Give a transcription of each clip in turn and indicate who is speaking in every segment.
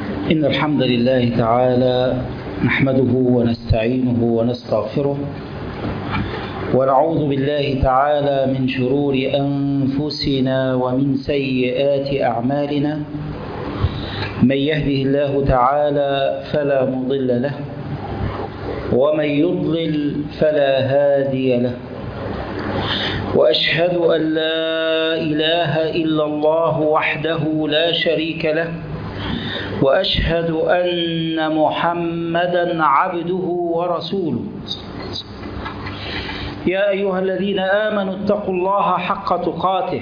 Speaker 1: إن الحمد لله تعالى نحمده ونستعينه ونستغفره ونعوذ بالله تعالى من شرور أنفسنا ومن سيئات أعمالنا. من يهده الله تعالى فلا مضل له ومن يضلل فلا هادي له، وأشهد أن لا إله إلا الله وحده لا شريك له، وأشهد أن محمدًا عبده ورسوله. يا أيها الذين آمنوا اتقوا الله حق تقاته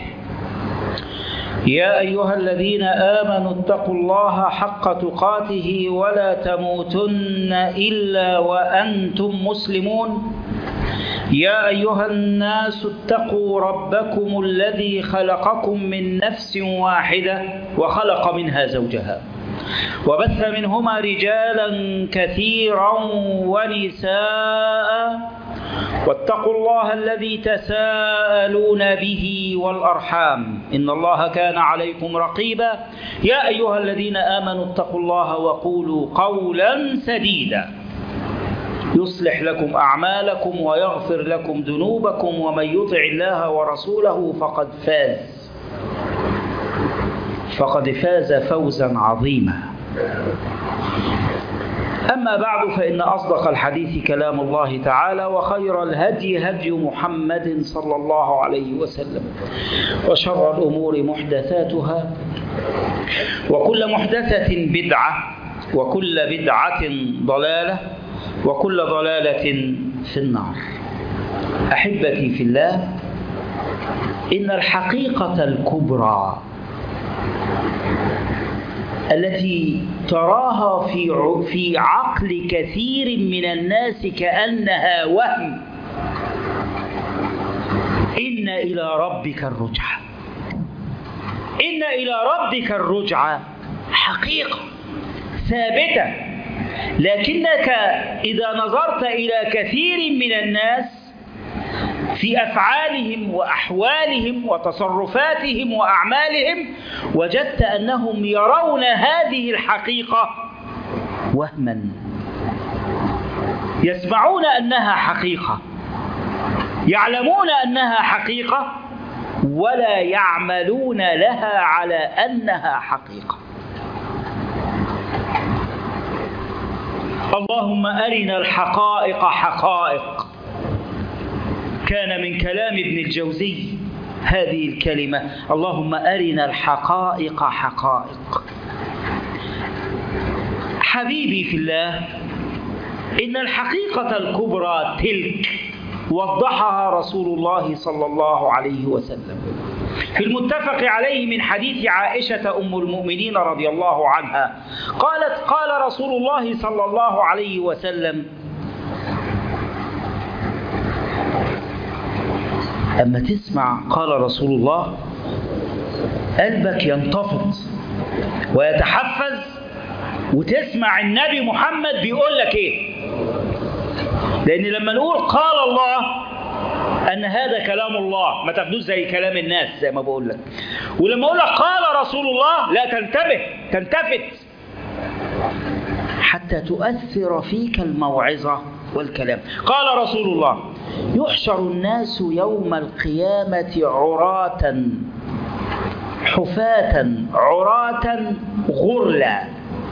Speaker 1: يا أيها الذين آمنوا اتقوا الله حق تقاته ولا تموتن إلا وأنتم مسلمون. يا أيها الناس اتقوا ربكم الذي خلقكم من نفس واحدة وخلق منها زوجها وبث منهما رجالا كثيرا ونساء، واتقوا الله الذي تساءلون به والأرحام إن الله كان عليكم رقيبا. يا أيها الذين آمنوا اتقوا الله وقولوا قولا سديدا يصلح لكم أعمالكم ويغفر لكم ذنوبكم، ومن يطع الله ورسوله فقد فاز فوزا عظيما. أما بعد، فإن أصدق الحديث كلام الله تعالى، وخير الهدي هدي محمد صلى الله عليه وسلم، وشر الأمور محدثاتها، وكل محدثة بدعة، وكل بدعة ضلالة، وكل ضلالة في النار. أحبتي في الله، إن الحقيقة الكبرى التي تراها في عقل كثير من الناس كأنها وهم، إن إلى ربك الرجعى. إن إلى ربك الرجعى حقيقة ثابتة، لكنك إذا نظرت إلى كثير من الناس في أفعالهم وأحوالهم وتصرفاتهم وأعمالهم، وجدت أنهم يرون هذه الحقيقة وهما، يسمعون أنها حقيقة، يعلمون أنها حقيقة، ولا يعملون لها على أنها حقيقة. اللهم أرنا الحقائق حقائق. كان من كلام ابن الجوزي هذه الكلمة: اللهم أرنا الحقائق حقائق. حبيبي في الله، إن الحقيقة الكبرى تلك وضحها رسول الله صلى الله عليه وسلم في المتفق عليه من حديث عائشة أم المؤمنين رضي الله عنها قالت: قال رسول الله صلى الله عليه وسلم: أما تسمع قال رسول الله قلبك ينتفض ويتحفز، وتسمع النبي محمد بيقول لك إيه. لأن لما نقول قال الله أن هذا كلام الله، ما تاخدوش زي كلام الناس زي ما بقول لك. ولما أقول لك قال رسول الله، لا تلتفت حتى تؤثر فيك الموعظة والكلام. قال رسول الله: يحشر الناس يوم القيامة عراة حفاة عراة غرلا.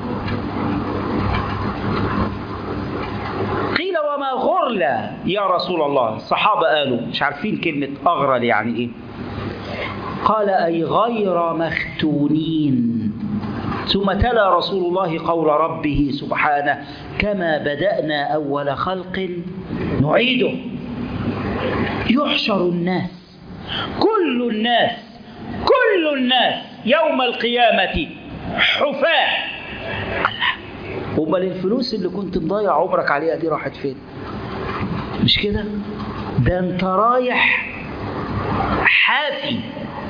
Speaker 1: قيل: وما غرلا يا رسول الله؟ الصحابة قالوا مش عارفين كلمة أغرل يعني إيه. قال: أي غير مختونين. ثم تلا رسول الله قول ربه سبحانه: كما بدأنا أول خلق نعيده. يحشر الناس، كل الناس يوم القيامة حفاة. أمال الفلوس اللي كنت مضيع عمرك عليها دي راحت فين؟ مش كده؟ ده انت رايح حافي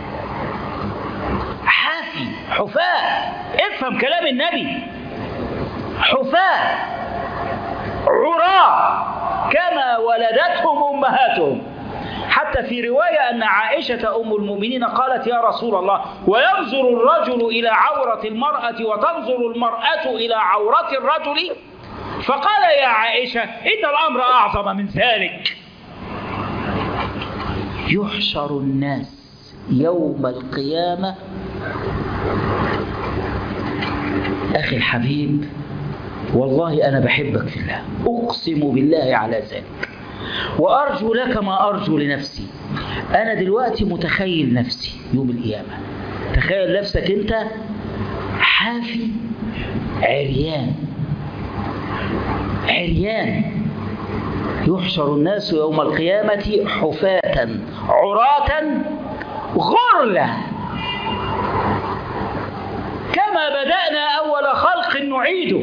Speaker 1: حفاة. افهم كلام النبي: حفاة عراة كما ولدتهم أمهاتهم. حتى في رواية أن عائشة أم المؤمنين قالت يا رسول الله وينظر الرجل إلى عورة المرأة وتنظر المرأة إلى عورة الرجل؟ فقال يا عائشة إن الأمر أعظم من ذلك. يحشر الناس يوم القيامة. أخي الحبيب والله أنا بحبك في الله، أقسم بالله على ذلك، وأرجو لك ما أرجو لنفسي. أنا دلوقتي متخيل نفسي يوم القيامة. تخيل نفسك أنت حافي عريان عريان. يحشر الناس يوم القيامة حفاة عراة غرلا كما بدأنا أول خلق نعيده.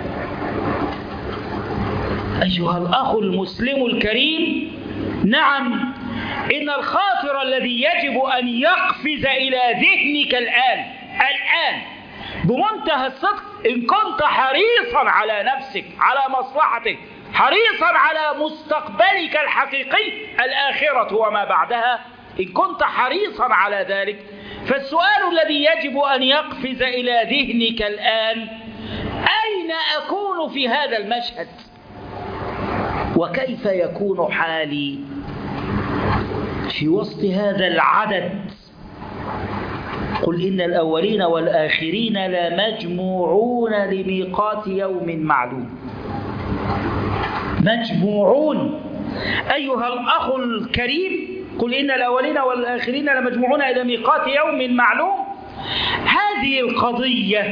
Speaker 1: أيها الأخ المسلم الكريم، نعم إن الخاطر الذي يجب أن يقفز إلى ذهنك الآن بمنتهى الصدق، إن كنت حريصا على نفسك، على مصلحتك، حريصا على مستقبلك الحقيقي الآخرة وما بعدها، إن كنت حريصا على ذلك، فالسؤال الذي يجب أن يقفز إلى ذهنك الآن: أين أكون في هذا المشهد؟ وكيف يكون حالي في وسط هذا العدد؟ قل إن الأولين والآخرين لمجموعون لميقات يوم معلوم. مجموعون. أيها الأخ الكريم، قل إن الأولين والآخرين لمجموعون إلى ميقات يوم معلوم. هذه القضية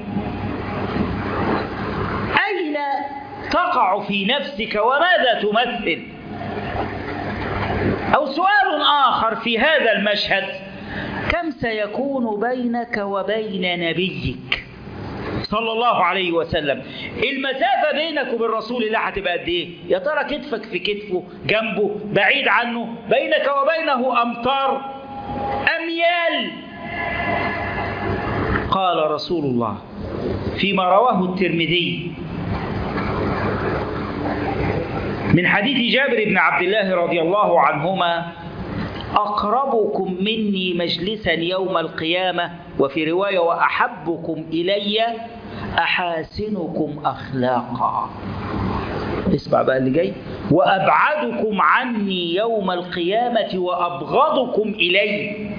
Speaker 1: أين تقع في نفسك وماذا تمثل؟ أو سؤال آخر في هذا المشهد: كم سيكون بينك وبين نبيك صلى الله عليه وسلم؟ المسافة بينك وبين رسول الله هتبقى قد إيه؟ يا ترى كتفك في كتفه، جنبه، بعيد عنه، بينك وبينه أمتار، أميال؟ قال رسول الله فيما رواه الترمذي من حديث جابر بن عبد الله رضي الله عنهما: أقربكم مني مجلسا يوم القيامة، وفي رواية: وأحبكم إلي أحاسنكم أخلاقا. اسمع بقى اللي جاي: وأبعدكم عني يوم القيامة وأبغضكم إلي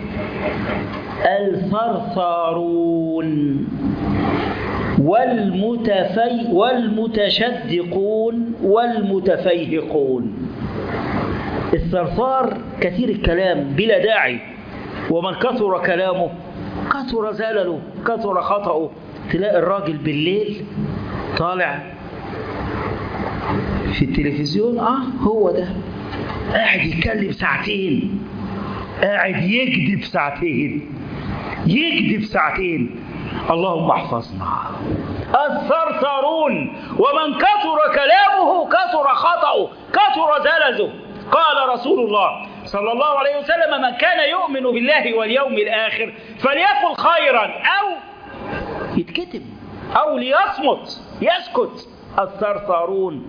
Speaker 1: الثرثارون والمتشدقون والمتفيهقون. الثرثار كثير الكلام بلا داعي، ومن كثر كلامه كثر زلله كثر خطأه. تلاقي الراجل بالليل طالع في التلفزيون، هو ده قاعد يتكلم ساعتين، قاعد يكذب ساعتين. اللهم احفظنا. الثرثارون، ومن كثر كلامه كثر خطأه كثر زلزه. قال رسول الله صلى الله عليه وسلم: من كان يؤمن بالله واليوم الآخر فليقل خيرا أو يتكتم أو ليصمت يسكت. الثرثارون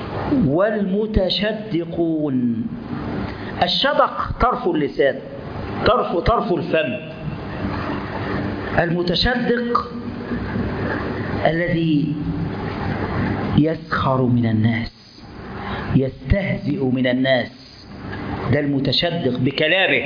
Speaker 1: والمتشدقون. الشدق طرف اللسان، طرف الفم. المتشدق الذي يسخر من الناس، يستهزئ من الناس، ده المتشدق بكلامه.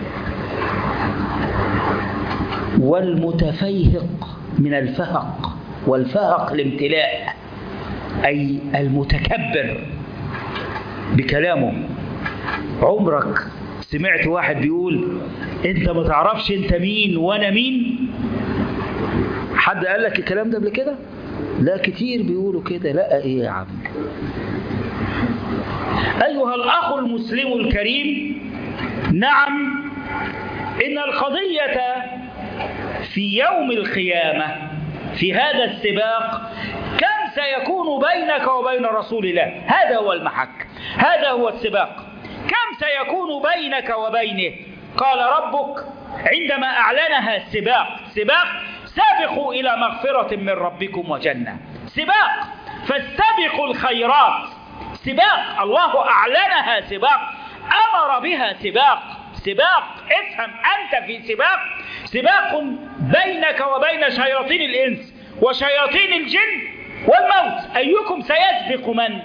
Speaker 1: والمتفيهق من الفهق، والفهق الامتلاء، أي المتكبر بكلامه. عمرك سمعت واحد بيقول انت ما تعرفش انت مين وانا مين؟ حد قال لك الكلام ده قبل كده؟ لا، كتير بيقولوا كده. لا، ايه يا عم؟ ايها الاخ المسلم الكريم، نعم ان القضية في يوم القيامة في هذا السباق كم سيكون بينك وبين رسول الله. هذا هو المحك، هذا هو السباق. كم سيكون بينك وبينه؟ قال ربك عندما أعلنها سباق سابقوا إلى مغفرة من ربكم وجنة. سباق، فاستبقوا الخيرات. سباق الله أعلنها سباق. أمر بها سباق. افهم، أنت في سباق بينك وبين شياطين الإنس وشياطين الجن والموت، أيكم سيسبق من؟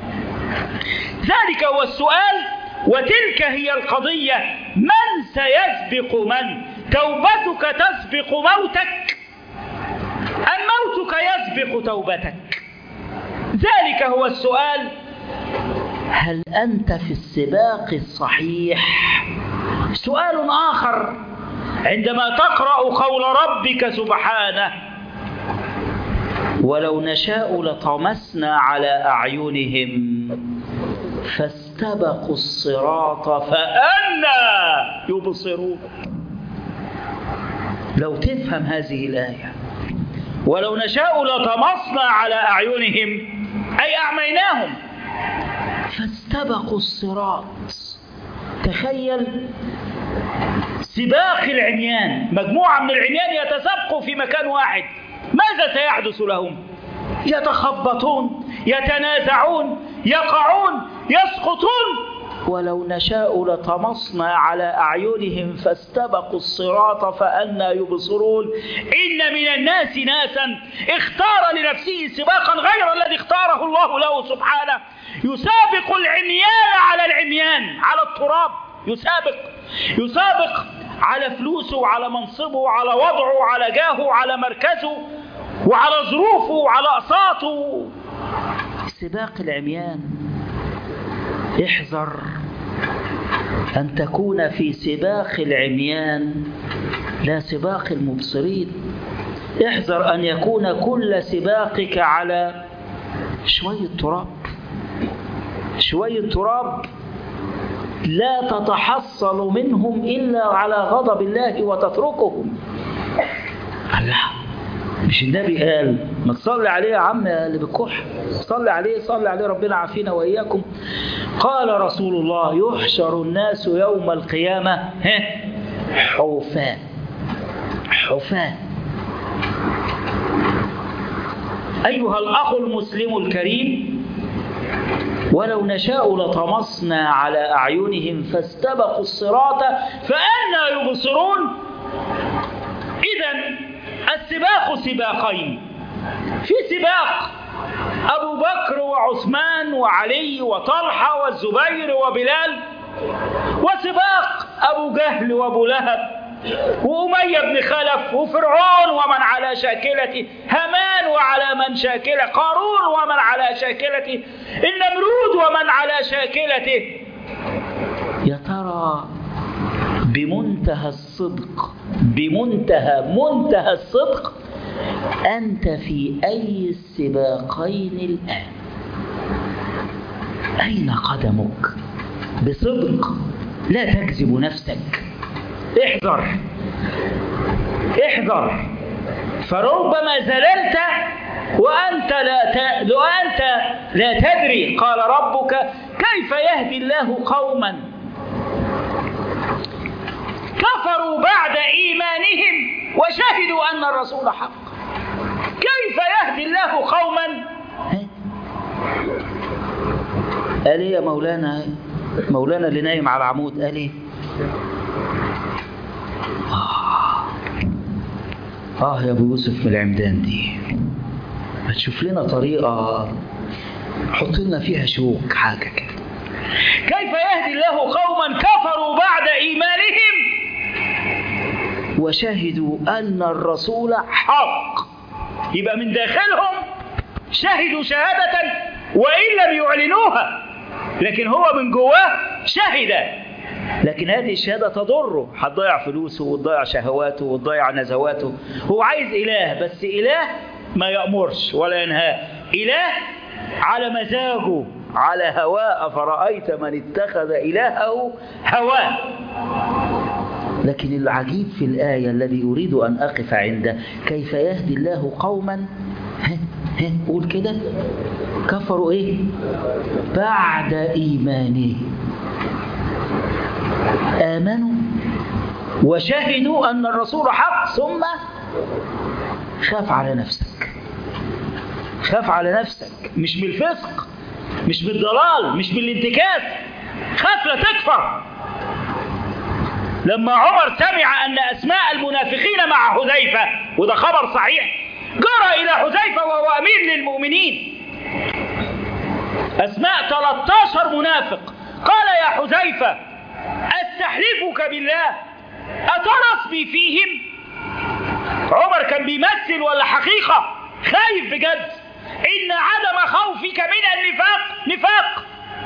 Speaker 1: ذلك هو السؤال، وتلك هي القضية. من سيسبق من؟ توبتك تسبق موتك أم موتك يسبق توبتك؟ ذلك هو السؤال. هل أنت في السباق الصحيح؟ سؤال آخر عندما تقرأ قول ربك سبحانه: ولو نشاء لطمسنا على أعينهم فاستبقوا الصراط فأنى يبصرون. لو تفهم هذه الآية، ولو نشاء لطمسنا على أعينهم أي أعميناهم فاستبقوا الصراط. تخيل سباق العميان، مجموعة من العميان يتسابقوا في مكان واحد، ماذا سيحدث لهم؟ يتخبطون، يتنازعون، يقعون، يسقطون. ولو نشاء لطمسنا على أعينهم فاستبقوا الصراط فأنى يبصرون. إن من الناس ناسا اختار لنفسه سباقا غير الذي اختاره الله له سبحانه، يسابق العميان على العميان، على التراب، يسابق على فلوسه وعلى منصبه وعلى وضعه وعلى جاهه وعلى مركزه وعلى ظروفه وعلى أقساطه. سباق العميان. احذر أن تكون في سباق العميان لا سباق المبصرين. احذر أن يكون كل سباقك على شوية تراب لا تتحصل منهم إلا على غضب الله وتتركهم. الله، مش النبي قال ما تصلي عليه يا عم اللي بالكح، صلي عليه ربنا عافينا وإياكم. قال رسول الله: يحشر الناس يوم القيامة حفاة. أيها الأخ المسلم الكريم، ولو نشاء لطمسنا على أعينهم فاستبقوا الصراط فأنى يبصرون. إذن السباق سباقين، في سباق أبو بكر وعثمان وعلي وطلحة والزبير وبلال، وسباق أبو جهل وأبو لهب وأمية بن خلف وفرعون ومن على شاكلته، هامان وعلى من شاكله، قارون ومن على شاكلته، النمرود ومن على شاكلته. يا ترى بمنتهى الصدق أنت في أي السباقين الآن؟ أين قدمك؟ بصدق، لا تكذب نفسك. احذر، فربما زللت وأنت لا تدري. قال ربك: كيف يهدي الله قوما كفروا بعد إيمانهم وشهدوا أن الرسول حق. كيف يهدي الله قوما؟ قال إيه يا مولانا اللي نايم على العمود؟ قال إيه؟ يا أبو يوسف من العمدان دي، ما تشوف لنا طريقة حط لنا فيها شوك حاجة كده. كيف يهدي الله قوما كفروا بعد إيمانهم وشهدوا أن الرسول حق. يبقى من داخلهم شهدوا شهادة وإن لم يعلنوها، لكن هو من جواه شهد، لكن هذه الشهادة تضره، هتضيع فلوسه وتضيع شهواته وتضيع نزواته. هو عايز إله، بس إله ما يأمرش ولا ينهى، إله على مزاجه على هواه. أفرأيت من اتخذ إلهه هواه. لكن العجيب في الآية الذي أريد أن أقف عنده: كيف يهدي الله قوما قول كده كفروا إيه؟ بعد إيمانه، آمنوا وشهدوا أن الرسول حق، ثم خاف على نفسك، مش بالفسق، مش بالضلال، مش بالانتكاس، خاف لا تكفر. لما عمر سمع أن أسماء المنافقين مع حذيفة، وده خبر صحيح، جرى إلى حذيفة وهو أمير للمؤمنين، أسماء 13 منافق، قال يا حذيفة أستحلفك بالله أترى اسمي فيهم؟ عمر كان بيمثل ولا حقيقة؟ خايف بجد. إن عدم خوفك من النفاق نفاق.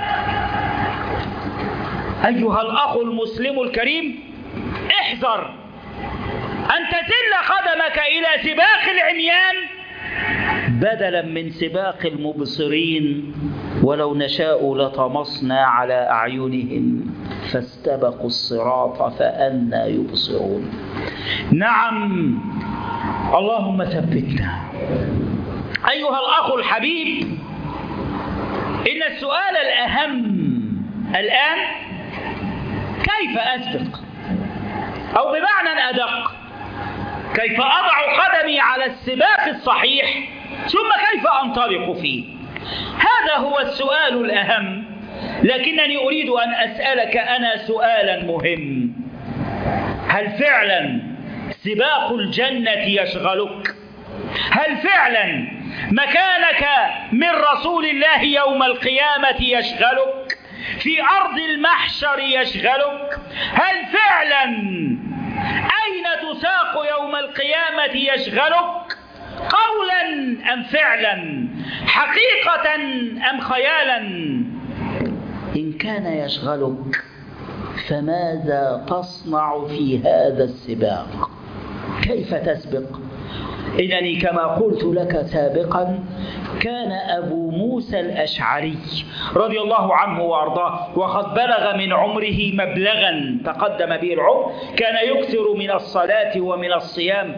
Speaker 1: أيها الأخ المسلم الكريم، احذر أن تزل قدمك إلى سباق العميان بدلا من سباق المبصرين. ولو نشاء لطمسنا على أعينهم فاستبقوا الصراط فأنى يبصرون. نعم، اللهم ثبتنا. أيها الأخ الحبيب، إن السؤال الأهم الآن كيف أسبق، أو بمعنى أدق كيف أضع قدمي على السباق الصحيح، ثم كيف أنطلق فيه. هذا هو السؤال الأهم. لكنني أريد أن أسألك أنا سؤالا مهم: هل فعلا سباق الجنة يشغلك؟ هل فعلا مكانك من رسول الله يوم القيامة يشغلك؟ في أرض المحشر يشغلك؟ هل فعلا أين تساق يوم القيامة يشغلك؟ قولا أم فعلا؟ حقيقة أم خيالا؟ إن كان يشغلك فماذا تصنع في هذا السباق؟ كيف تسبق؟ إنني كما قلت لك سابقا، كان أبو موسى الأشعري رضي الله عنه وأرضاه وقد بلغ من عمره مبلغا تقدم به العمر، كان يكثر من الصلاة ومن الصيام.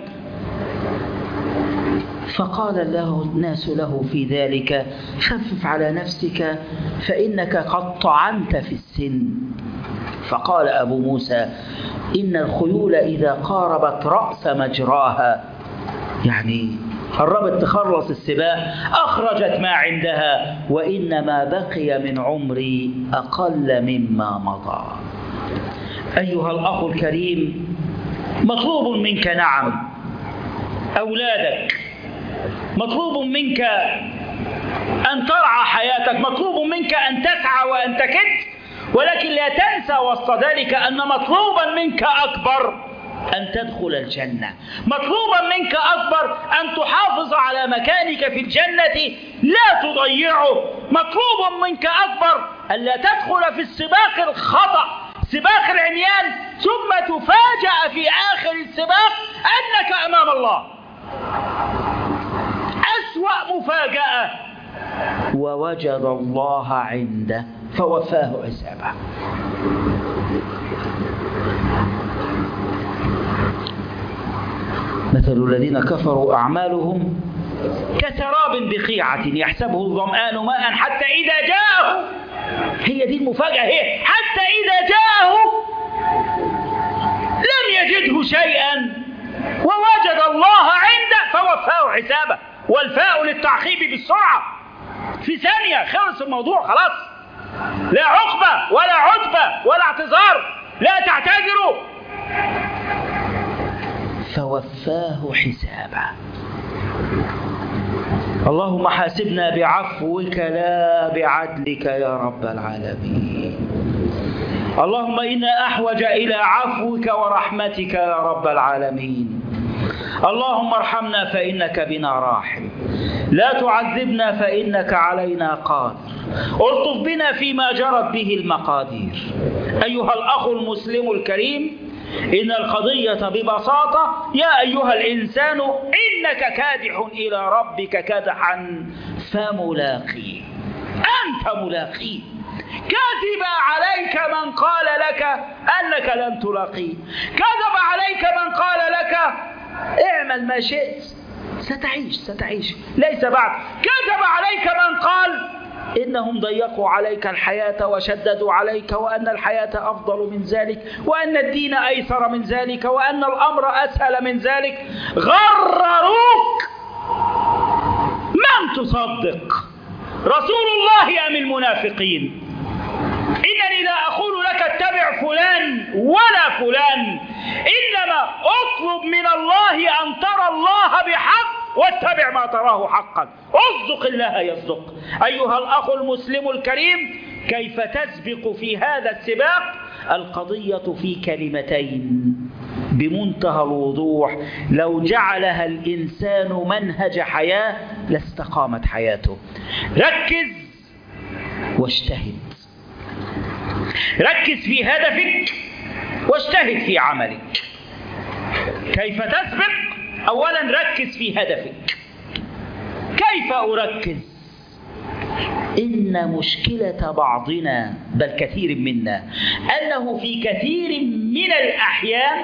Speaker 1: فقال له الناس له في ذلك: خفف على نفسك فإنك قد طعنت في السن. فقال أبو موسى: إن الخيول إذا قاربت رأس مجراها، يعني قربت تخلص السباق، أخرجت ما عندها، وإنما بقي من عمري أقل مما مضى. أيها الأخ الكريم، مطلوب منك نعم أولادك، مطلوب منك أن ترعى حياتك، مطلوب منك أن تسعى وأن تكد، ولكن لا تنسى وسط ذلك أن مطلوبا منك أكبر أن تدخل الجنة. مطلوبا منك أكبر أن تحافظ على مكانك في الجنة لا تضيعه. مطلوب منك أكبر أن لا تدخل في السباق الخطأ، سباق العميان، ثم تفاجأ في آخر السباق أنك أمام الله. أسوأ مفاجأة: ووجد الله عنده فوفاه حسابه. مثل الذين كفروا أعمالهم كسراب بقيعة يحسبه الظمآن ماء حتى إذا جاءه، هي دي المفاجأة، هي حتى إذا جاءه لم يجده شيئا ووجد الله عنده فوفاه حسابه. والفاء للتعقيب بالسرعة، في ثانية خلص الموضوع خلاص، لا عقبة ولا عتبة ولا اعتذار، لا تعتذروا. فوفاه حسابه. اللهم حاسبنا بعفوك لا بعدلك يا رب العالمين. اللهم إنا أحوج إلى عفوك ورحمتك يا رب العالمين. اللهم ارحمنا فإنك بنا راحم، لا تعذبنا فإنك علينا قادر، الطف بنا فيما جرت به المقادير. أيها الأخ المسلم الكريم، إن القضية ببساطة: يا أيها الإنسان إنك كادح إلى ربك كدحا فملاقيه. أنت ملاقيه. كذب عليك من قال لك أنك لن تلاقيه، كذب عليك من قال لك اعمل ما شئت ستعيش ليس بعد، كذب عليك من قال إنهم ضيقوا عليك الحياة وشددوا عليك، وأن الحياة أفضل من ذلك، وأن الدين أيسر من ذلك، وأن الأمر أسهل من ذلك. غرروك. من تصدق؟ رسول الله أم المنافقين؟ إنني لا أقول لك اتبع فلان ولا فلان، إنما أطلب من الله أن ترى الله بحق واتبع ما تراه حقا، اصدق الله يصدق. أيها الأخ المسلم الكريم، كيف تسبق في هذا السباق؟ القضية في كلمتين بمنتهى الوضوح، لو جعلها الإنسان منهج حياة لاستقامت حياته. ركز واجتهد، ركز في هدفك واجتهد في عملك. كيف تسبق؟ أولا ركز في هدفك. كيف أركز؟ إن مشكلة بعضنا بل كثير منا أنه في كثير من الأحيان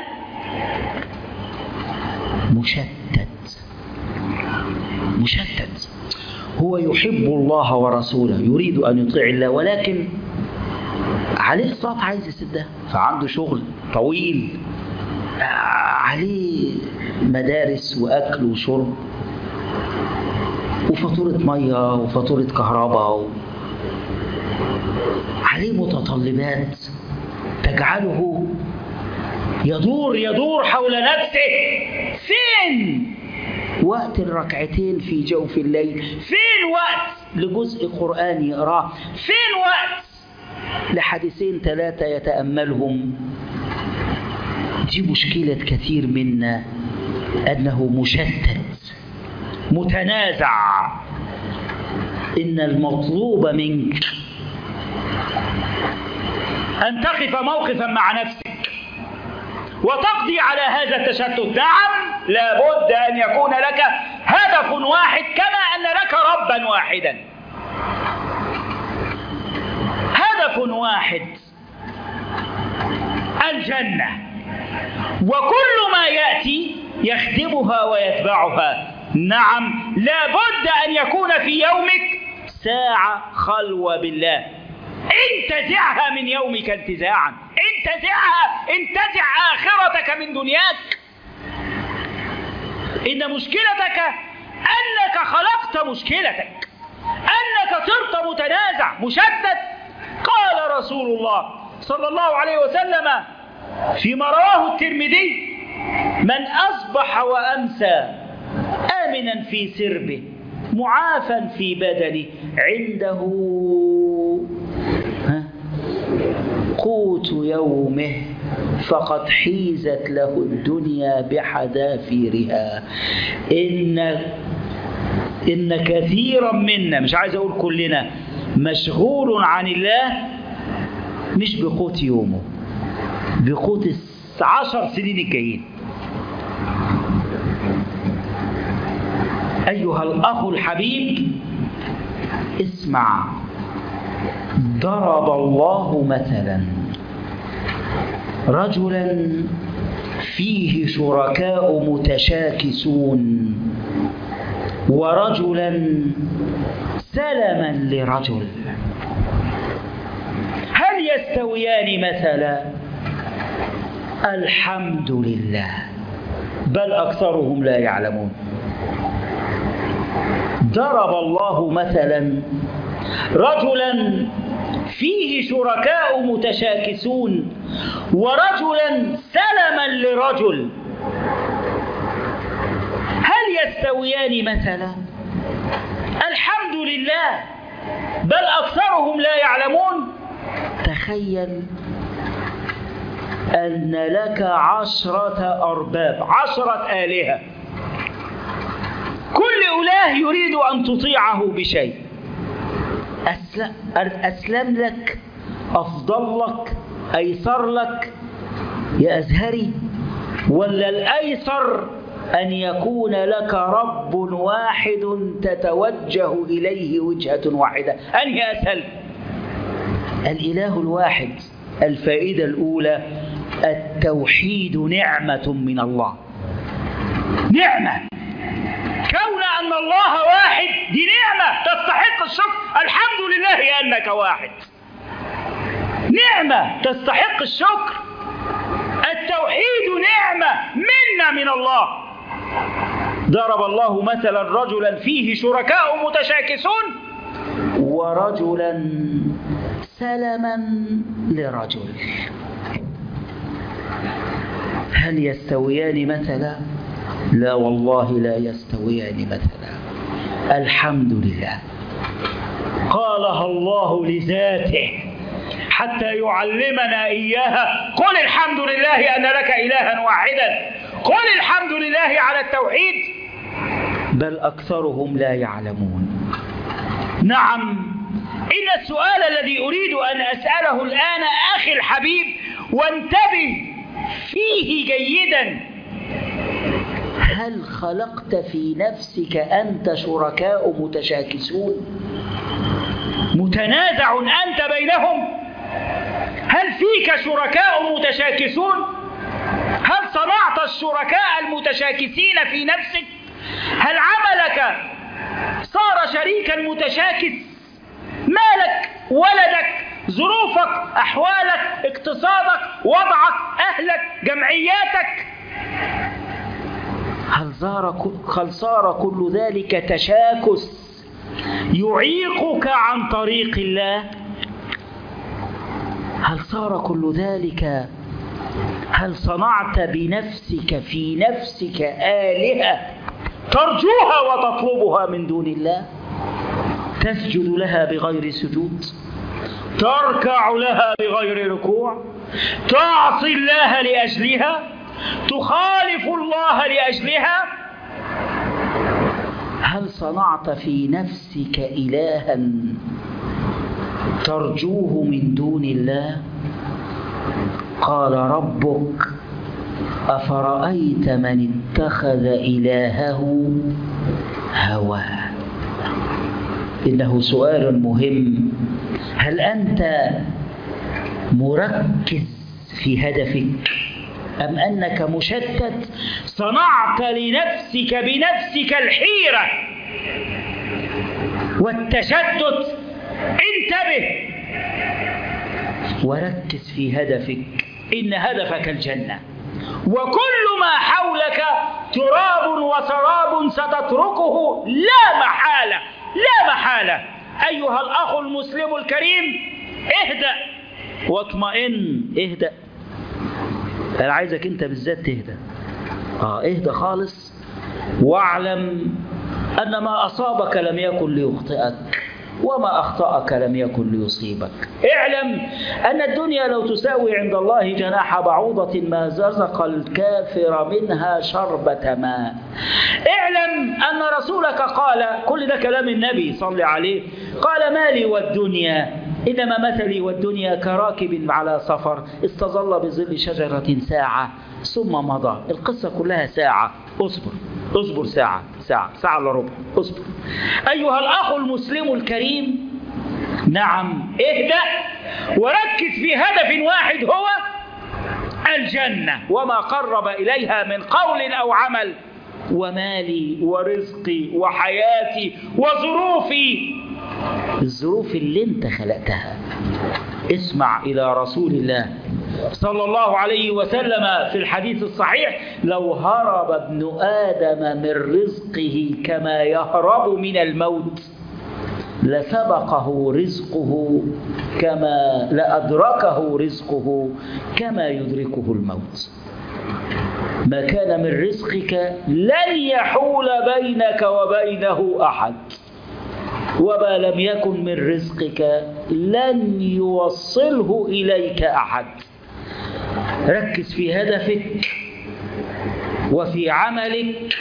Speaker 1: مشتت. هو يحب الله ورسوله، يريد أن يطيع الله، ولكن عليه الصلاة عايز يسدها، فعنده شغل طويل، عليه مدارس وأكل وشرب وفاتورة مية وفاتورة كهرباء، عليه متطلبات تجعله يدور حول نفسه. فين وقت الركعتين في جوف الليل؟ فين وقت لجزء قرآن يقراه؟ فين وقت لحديثين 3 يتأملهم؟ دي مشكلة كثير منا، أنه مشتت متنازع. إن المطلوب منك أن تقف موقفا مع نفسك وتقضي على هذا التشتت. نعم، لابد أن يكون لك هدف واحد، كما أن لك ربا واحدا. هدف واحد، الجنة، وكل ما يأتي يخدمها ويتبعها. نعم، لابد أن يكون في يومك ساعة خلوة بالله. انتزعها من يومك انتزاعا، انتزع آخرتك من دنياك. إن مشكلتك أنك خلقت مشكلتك، أنك صرت متنازع مشتت. قال رسول الله صلى الله عليه وسلم فيما رواه الترمذي: من أصبح وأمسى آمنا في سربه معافا في بدنه عنده قوت يومه فقد حيزت له الدنيا بحذافيرها. إن كثيرا منا، مش عايز أقول كلنا، مشغول عن الله، مش بقوت يومه، بقوت 10 سنين الجايين. أيها الأخ الحبيب، اسمع. ضرب الله مثلا رجلا فيه شركاء متشاكسون، ورجلا سلما لرجل، هل يستويان مثلا؟ الحمد لله، بل أكثرهم لا يعلمون. ضرب الله مثلا رجلا فيه شركاء متشاكسون، ورجلا سلما لرجل، هل يستويان مثلا؟ الحمد لله، بل أكثرهم لا يعلمون. تخيل أن لك 10 أرباب، 10 آلهة، كل إله يريد أن تطيعه بشيء. أسلم لك، أفضل لك، أيسر لك يا أزهري؟ ولا الأيسر أن يكون لك رب واحد تتوجه إليه وجهة واحدة؟ أنهي أسهل؟ الإله الواحد. الفائدة الأولى: التوحيد نعمة من الله، نعمة. كون أن الله واحد دي نعمة تستحق الشكر. الحمد لله أنك واحد، نعمة تستحق الشكر. التوحيد نعمة منا من الله. ضرب الله مثلا رجلا فيه شركاء متشاكسون، ورجلا سلما لرجل. هل يستويان مثلا؟ لا والله لا يستويان مثلا. الحمد لله قالها الله لذاته حتى يعلمنا إياها. قل الحمد لله أن لك إلها واحدا، قل الحمد لله على التوحيد، بل أكثرهم لا يعلمون. نعم، إن السؤال الذي أريد أن أسأله الآن أخي الحبيب، وانتبه فيه جيدا، هل خلقت في نفسك أنت شركاء متشاكسون متنازع أنت بينهم؟ هل فيك شركاء متشاكسون؟ هل صنعت الشركاء المتشاكسين في نفسك؟ هل عملك صار شريكا متشاكس؟ مالك، ولدك، ظروفك، أحوالك، اقتصادك، وضعك، أهلك، جمعياتك، هل صار كل ذلك تشاكس يعيقك عن طريق الله؟ هل صار كل ذلك؟ هل صنعت بنفسك في نفسك آلهة ترجوها وتطلبها من دون الله؟ تسجد لها بغير سجود، تركع لها بغير ركوع، تعصي الله لأجلها، تخالف الله لأجلها. هل صنعت في نفسك إلها ترجوه من دون الله؟ قال ربك أفرأيت من اتخذ إلهه هواه. إنه سؤال مهم. هل أنت مركز في هدفك أم أنك مشتت؟ صنعت لنفسك بنفسك الحيرة والتشتت. انتبه وركز في هدفك. إن هدفك الجنة، وكل ما حولك تراب وسراب ستتركه لا محالة، لا محالة. أيها الأخ المسلم الكريم، اهدأ واطمئن. اهدأ، أنا عايزك أنت بالذات تهدأ. اهدأ خالص، واعلم أن ما أصابك لم يكن ليخطئك، وما أخطأك لم يكن ليصيبك. اعلم أن الدنيا لو تساوي عند الله جناح بعوضة ما رزق الكافر منها شربة ماء. اعلم أن رسولك قال، كل ده كلام النبي صلى عليه، قال ما لي والدنيا، إنما مثلي والدنيا كراكب على سفر استظل بظل شجرة ساعة ثم مضى. القصة كلها ساعة. اصبر ساعة إلا ربع، اصبر. أيها الأخ المسلم الكريم، نعم، اهدأ وركز في هدف واحد، هو الجنة وما قرب إليها من قول أو عمل. ومالي ورزقي وحياتي وظروفي، الظروف اللي انت خلقتها. اسمع إلى رسول الله صلى الله عليه وسلم في الحديث الصحيح: لو هرب ابن آدم من رزقه كما يهرب من الموت لسبقه رزقه كما لأدركه رزقه كما يدركه الموت. ما كان من رزقك لن يحول بينك وبينه أحد، وما لم يكن من رزقك لن يوصله إليك أحد. ركز في هدفك وفي عملك.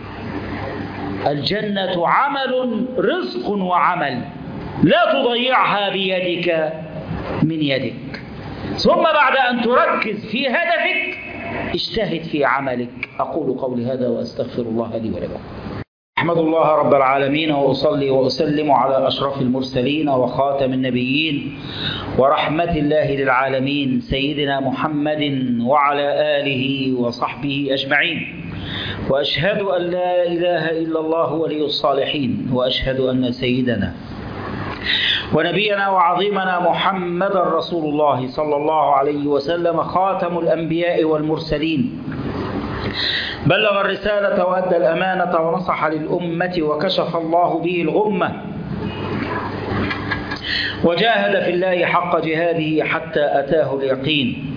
Speaker 1: الجنة عمل، رزق وعمل، لا تضيعها بيدك من يدك. ثم بعد أن تركز في هدفك اجتهد في عملك. أقول قولي هذا وأستغفر الله لي ولكم. أحمد الله رب العالمين، وأصلي وأسلم على أشرف المرسلين وخاتم النبيين ورحمة الله للعالمين سيدنا محمد وعلى آله وصحبه أجمعين. وأشهد أن لا إله إلا الله ولي الصالحين، وأشهد أن سيدنا ونبينا وعظيمنا محمد رسول الله صلى الله عليه وسلم خاتم الأنبياء والمرسلين، بلغ الرسالة وأدى الأمانة ونصح للأمة وكشف الله به الغمة، وجاهد في الله حق جهاده حتى أتاه اليقين.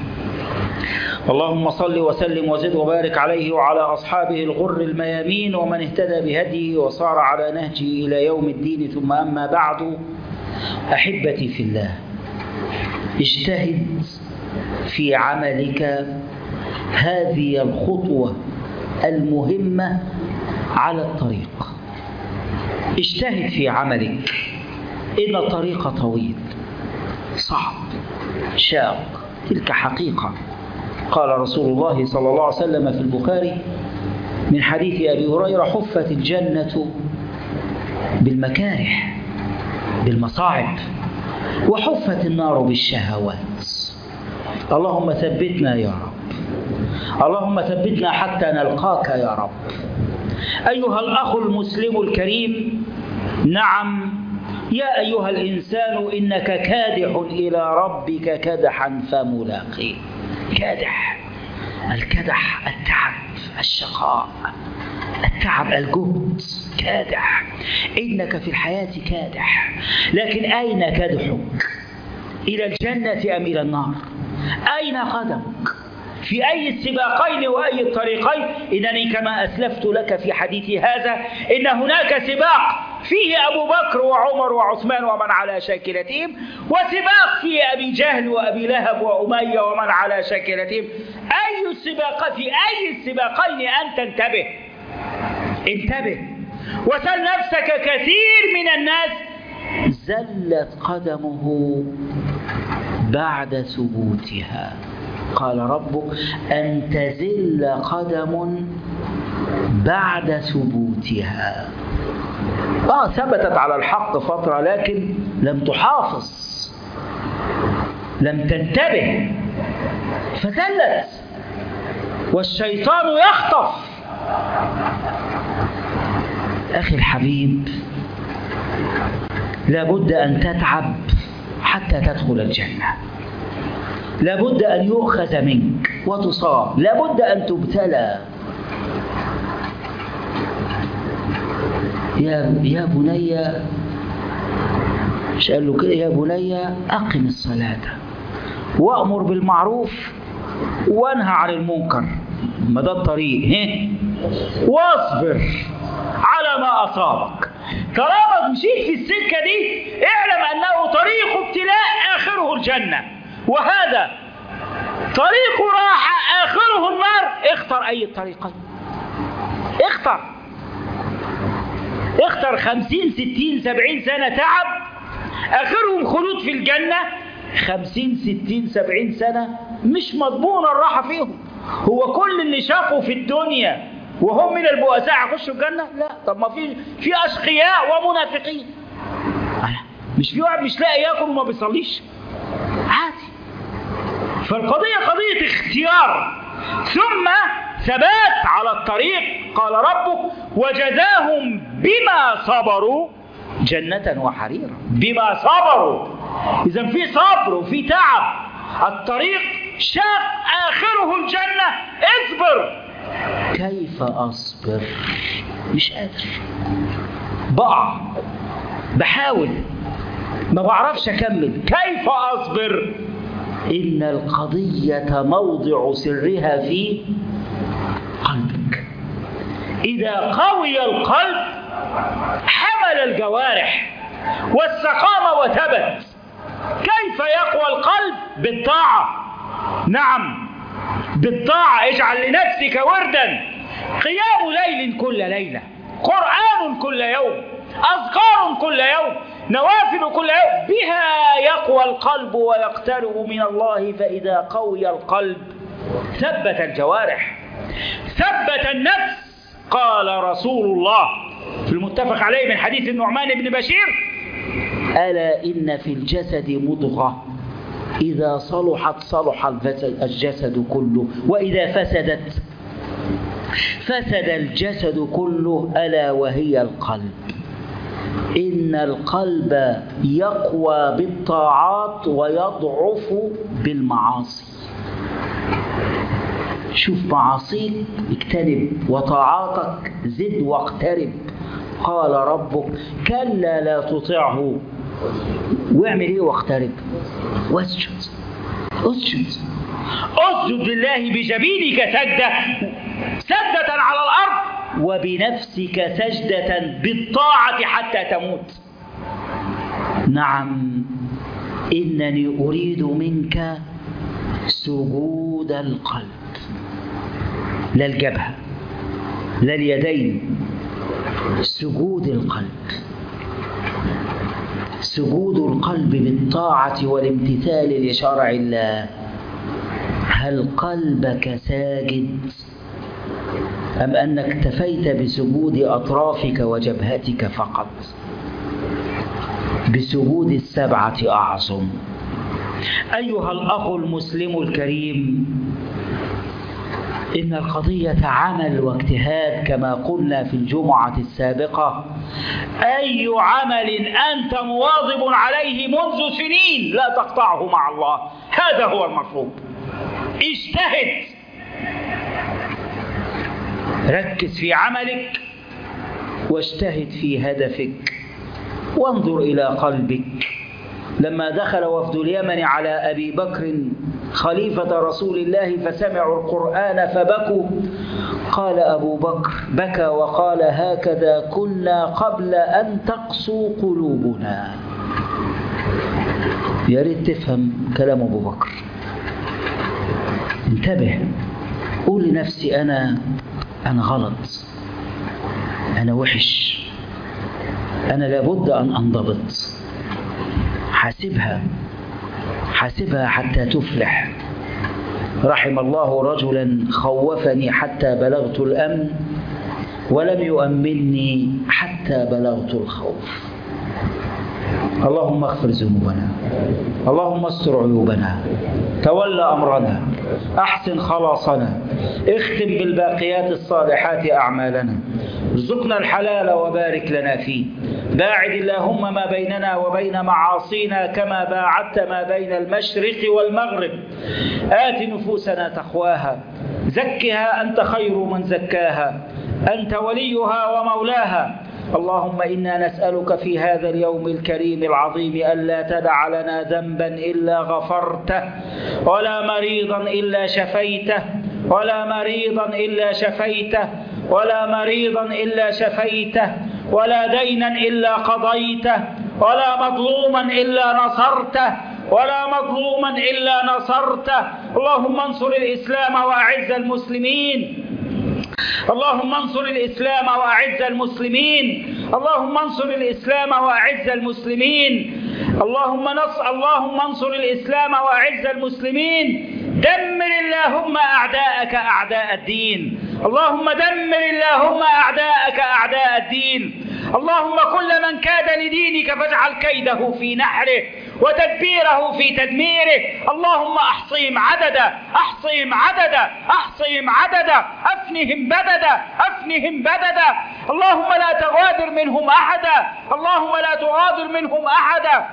Speaker 1: اللهم صل وسلم وزد وبارك عليه وعلى أصحابه الغر الميامين ومن اهتدى بهديه وصار على نهجه إلى يوم الدين. ثم أما بعد، أحبتي في الله، اجتهد في عملك هذه الخطوة المهمة على الطريق. اجتهد في عملك، إن الطريق طويل صعب شاق، تلك حقيقة. قال رسول الله صلى الله عليه وسلم في البخاري من حديث أبي هريرة: حفت الجنة بالمكاره بالمصاعب، وحفت النار بالشهوات. اللهم ثبتنا يا رب، اللهم ثبتنا حتى نلقاك يا رب. أيها الأخ المسلم الكريم، نعم يا أيها الإنسان إنك كادح إلى ربك كدحا فملاقيه. كادح، الكدح التعب، الشقاء، التعب، الجهد، كادح. إنك في الحياة كادح، لكن أين كدحك؟ إلى الجنة أم إلى النار؟ أين قدمك؟ في أي السباقين وأي الطريقين؟ إنني كما أسلفت لك في حديثي هذا إن هناك سباق فيه أبو بكر وعمر وعثمان ومن على شاكلتهم، وسباق فيه أبي جهل وأبي لهب وأمية ومن على شاكلتهم. أي السباق؟ في أي السباقين أنت؟ انتبه انتبه وسل نفسك. كثير من الناس زلت قدمه بعد ثبوتها. قال ربك: أن تزل قدم بعد ثبوتها. ثبتت على الحق فترة، لكن لم تحافظ، لم تنتبه، فزلت، والشيطان يخطف. أخي الحبيب، لابد أن تتعب حتى تدخل الجنة، لابد أن يؤخذ منك وتصاب، لابد أن تبتلى. يا بني، مش قال له كده؟ يا بني أقم الصلاة وأمر بالمعروف وانهى عن المنكر، ما ده الطريق، واصبر على ما أصابك. طالما مشيت في السكة دي، اعلم أنه طريق ابتلاء آخره الجنة، وهذا طريق راحة آخره النار. اختر أي الطريقين، اختر 50 60 70 سنة تعب آخرهم خلود في الجنة. 50 60 70 سنة مش مضمون الراحة فيهم. هو كل اللي شافوا في الدنيا وهم من البؤساء يخشوا الجنة؟ لا. طب ما في أشقياء ومنافقين. مش في واحد مش لاقي ياكل وما بيصليش؟ عادي. فالقضية قضية اختيار ثم ثبات على الطريق. قال ربك: وجزاهم بما صبروا جنة وحريرا. بما صبروا، إذن في صبر وفي تعب، الطريق شاق آخره الجنة. اصبر. كيف أصبر؟ مش قادر، بقع، بحاول، ما بعرفش أكمل. كيف أصبر؟ إن القضية موضع سرها في قلبك. إذا قوي القلب حمل الجوارح واستقام وثبت. كيف يقوى القلب؟ بالطاعة. نعم، بالطاعة. اجعل لنفسك وردا، قيام ليل كل ليلة، قرآن كل يوم، أذكار كل يوم، نوافل كل يوم. بها يقوى القلب ويقترب من الله. فإذا قوي القلب ثبت الجوارح، ثبت النفس. قال رسول الله في المتفق عليه من حديث النعمان بن بشير: ألا إن في الجسد مضغة إذا صلحت صلح الجسد كله، وإذا فسدت فسد الجسد كله، ألا وهي القلب. إن القلب يقوى بالطاعات ويضعف بالمعاصي. شوف معاصيك اجتنب، وطاعاتك زد واقترب. قال ربك: كلا لا تطعه واعمل ايه؟ واقترب واسجد. اسجد لله بجبينك سجدة على الأرض، وبنفسك سجدة بالطاعة حتى تموت. نعم، إنني أريد منك سجود القلب، لا الجبهة لا اليدين، سجود القلب. سجود القلب بالطاعة والامتثال لشرع الله. هل قلبك ساجد أم أنك اكتفيت بسجود أطرافك وجبهتك فقط؟ بسجود السبعة أعظم. أيها الأخ المسلم الكريم، إن القضية عمل واجتهاد كما قلنا في الجمعة السابقة. أي عمل أنت مواظب عليه منذ سنين لا تقطعه مع الله، هذا هو المطلوب. اجتهد، ركز في عملك واجتهد في هدفك، وانظر إلى قلبك. لما دخل وفد اليمن على أبي بكر خليفة رسول الله فسمعوا القرآن فبكوا، قال أبو بكر بكى وقال: هكذا كنا قبل أن تقسو قلوبنا. يا ريت تفهم كلام أبو بكر. انتبه، قول لنفسي أنا غلط، أنا وحش، أنا لابد أن أنضبط. حاسبها حتى تفلح. رحم الله رجلا خوفني حتى بلغت الأمن، ولم يؤمنني حتى بلغت الخوف. اللهم اغفر ذنوبنا، اللهم استر عيوبنا، تولى أمرنا، أحسن خلاصنا، اختم بالباقيات الصالحات أعمالنا، ارزقنا الحلال وبارك لنا فيه، باعد اللهم ما بيننا وبين معاصينا كما باعدت ما بين المشرق والمغرب. آت نفوسنا تقواها، زكها أنت خير من زكاها، أنت وليها ومولاها. اللهم إنا نسألك في هذا اليوم الكريم العظيم ألا تدع لنا ذنبا إلا غفرته، ولا مريضا إلا شفيته، ولا مريضا إلا شفيته، ولا مريضا إلا شفيته، ولا دينا إلا قضيته، ولا مظلوما إلا نصرته، ولا مظلوما إلا نصرته. اللهم انصر الإسلام وأعز المسلمين، اللهم انصر الإسلام وأعز المسلمين، اللهم انصر الإسلام وأعز المسلمين، اللهم انصر الإسلام وأعز المسلمين. دمر اللهم أعداءك أعداء الدين، اللهم دمر اللهم أعداءك أعداء الدين. اللهم كل من كاد لدينك فاجعل كيده في نحره وتدبيره في تدميره. اللهم أحصهم عددا، أحصهم عددا، أحصهم عددا، أفنهم بددا، أفنهم بددا. اللهم لا تغادر منهم أحدا، اللهم لا تغادر منهم أحدا.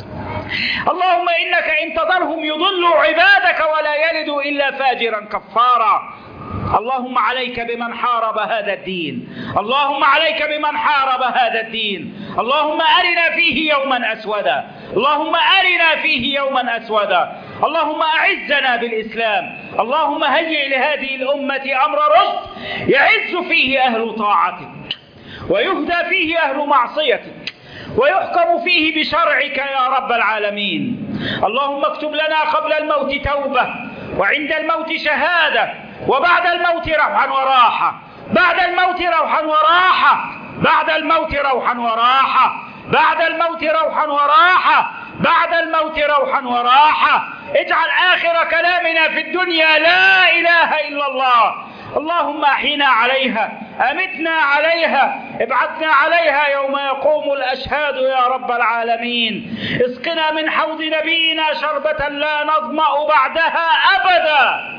Speaker 1: اللهم إنك إن تذرهم يضلوا عبادك ولا يلدوا إلا فاجرا كفارا. اللهم عليك بمن حارب هذا الدين، اللهم عليك بمن حارب هذا الدين. اللهم أرنا فيه يوما أسودا، اللهم أرنا فيه يوما أسودا. اللهم أعزنا بالإسلام، اللهم هيئ لهذه الأمة أمر رشد يعز فيه أهل طاعتك، ويهدى فيه أهل معصيتك، ويحكم فيه بشرعك يا رب العالمين. اللهم اكتب لنا قبل الموت توبة، وعند الموت شهادة، وبعد الموت روحا وراحة، بعد الموت روحا وراحة، بعد الموت روحا وراحة، بعد الموت روحا وراحة، بعد الموت روحا وراحة. اجعل آخر كلامنا في الدنيا لا إله إلا الله. اللهم أحينا عليها، أمتنا عليها، ابعثنا عليها يوم يقوم الأشهاد يا رب العالمين. اسقنا من حوض نبينا شربة لا نظمأ بعدها أبدا.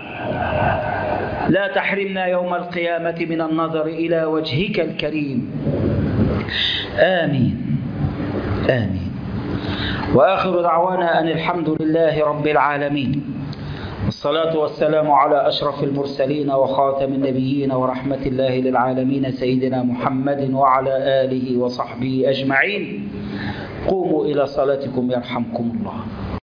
Speaker 1: لا تحرمنا يوم القيامة من النظر إلى وجهك الكريم. آمين آمين. وآخر دعوانا أن الحمد لله رب العالمين، والصلاة والسلام على أشرف المرسلين وخاتم النبيين ورحمة الله للعالمين سيدنا محمد وعلى آله وصحبه أجمعين. قوموا إلى صلاتكم يرحمكم الله.